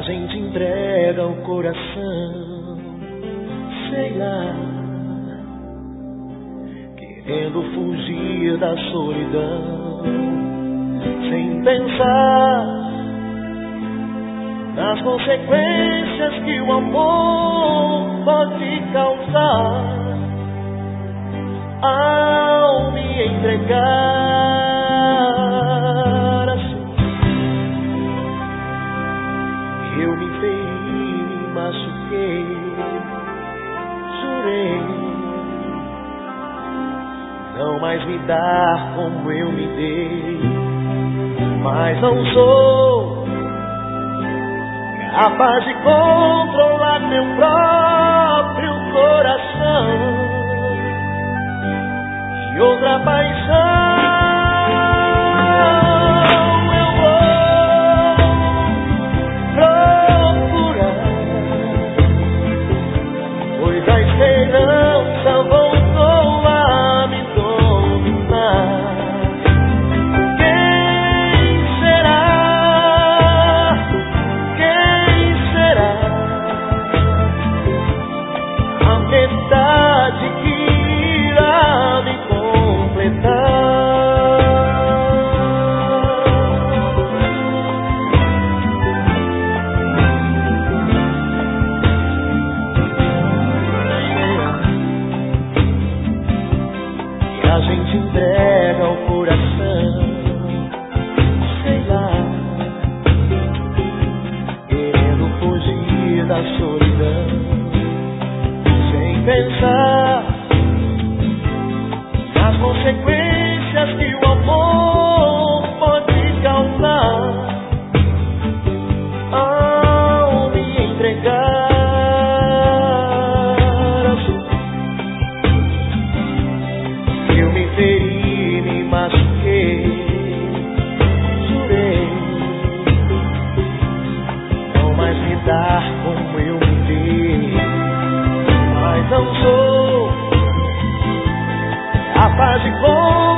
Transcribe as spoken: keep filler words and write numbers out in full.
gente entrega o coração, sei lá, querendo fugir da solidão, sem pensar nas consequências que o amor pode causar ao me entregar assim. Eu me feri, me machuquei, jurei não mais me dar como eu me dei, mas não sou capaz de controlar meu próprio coração e outra paixão. Eu vou procurar, pois a esperança voltou a me dominar. Quem será? Quem será a metade que irá me e a gente entrega o coração, sei lá, querendo fugir da solidão, sem pensar nas consequências que o amor pode causar ao me entregar assim. Eu me feri, me machuquei, jurei não mais me dar como eu me dei, mas não sou capaz de